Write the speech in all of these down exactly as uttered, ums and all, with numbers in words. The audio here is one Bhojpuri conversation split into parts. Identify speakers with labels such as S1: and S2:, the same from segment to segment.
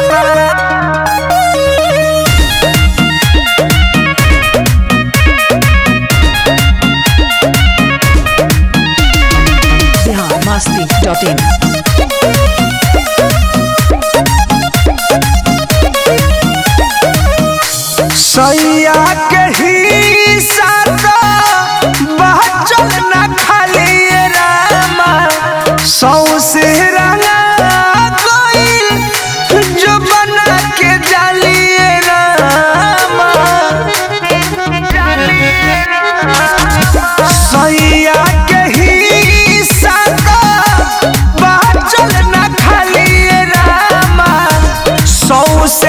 S1: masti dot in.
S2: सैया के ही साथ बहचल न खाली रामा सौ से रंगा कोई जो बना के जालिए रामा सैया के ही साथ बहचल न खाली रामा सौ से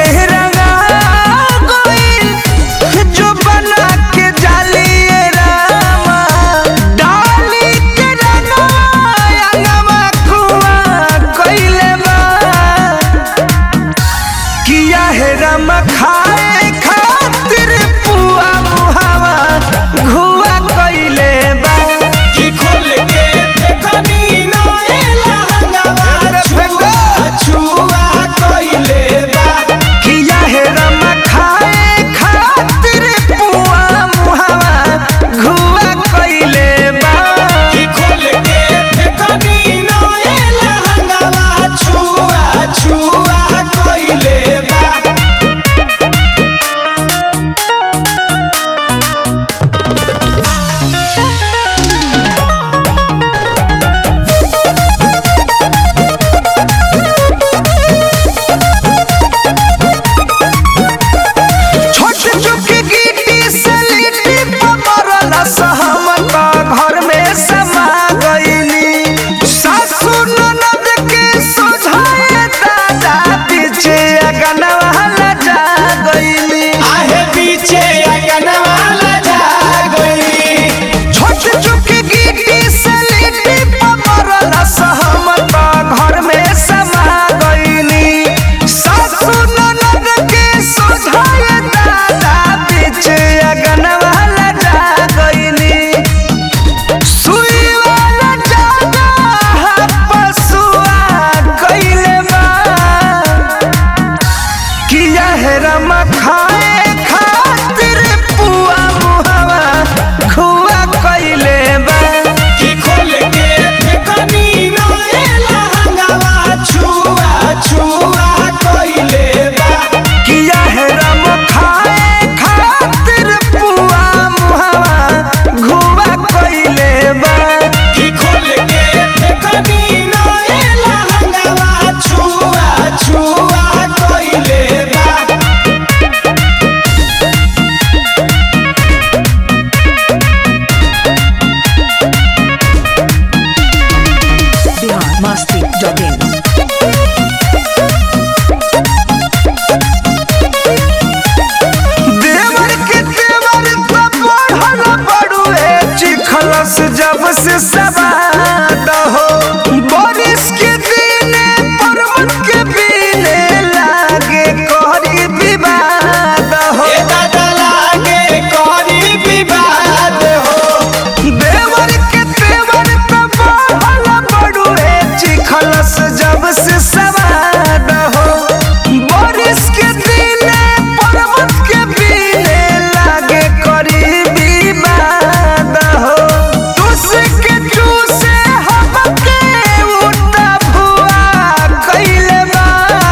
S2: खाए खातिर पुआ मुहावा घुआ कइले बा
S3: कि खोल के देखनी नए लहंगावा छुआ छुआ कइले बा
S2: कि यहरम खाए खातिर पुआ मुहावा घुआ कइले बा
S3: कि खोल के देखनी नए लहंगावा छुआ छुआ कइले बा
S2: घर में समा गईली सासू ननद के सुझाए दादा पीछे अगनवा लजा गईली
S3: आहे पीछे अगनवा लजा गईली
S2: छोट चुक गिट्टी से लिट्टी पमरल सहमत घर में समा गईली सासू ननद के सुझाए दादा पीछे अगनवा लजा गईली रम खाए खातिर पुआ मुहावा खुआ कइले बा
S3: कि खोल के देखनी नए लहंगावा छुआ छुआ कइले बा
S2: कि रम खाए खातिर पुआ मुहावा घुआ कइले बा
S3: कि खोल के देखनी नए लहंगावा छुआ छुआ कइले बा
S1: masti dot in.
S2: देवर के देवर तो बढ़ल बड़ुए चिखलस जब से सवाद हो बारिश के दिने पर्वत के बीने लागे कोहरी विवाद हो
S3: ए दादा लागे कोहरी विवाद हो
S2: देवर के देवर तो बढ़ल बड़ुए चिखलस जब से सवाद हो बारिश के दिने पर्वत के बीने लागे करी विवाद हो तुझके चूसे हमके उठा भुआ कइले बा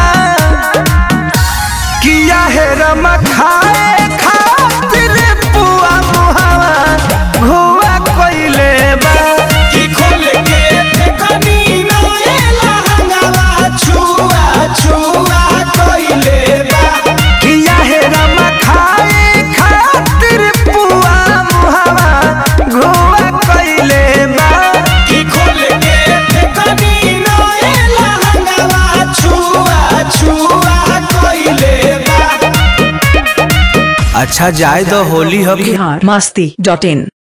S2: कि यहरम खाए खातिर पुआ मुहावा घुआ कइले बा
S3: कि खोल के देखनी नए लहंगावा छुआ छुआ कइले बा
S2: कि यहरम खाए खातिर पुआ मुहावा घुआ कइले बा
S3: कि खोल के देखनी नए लहंगावा छुआ छुआ कइले बा
S2: अच्छा जाए तो होली हो
S1: Bihar masti dot in.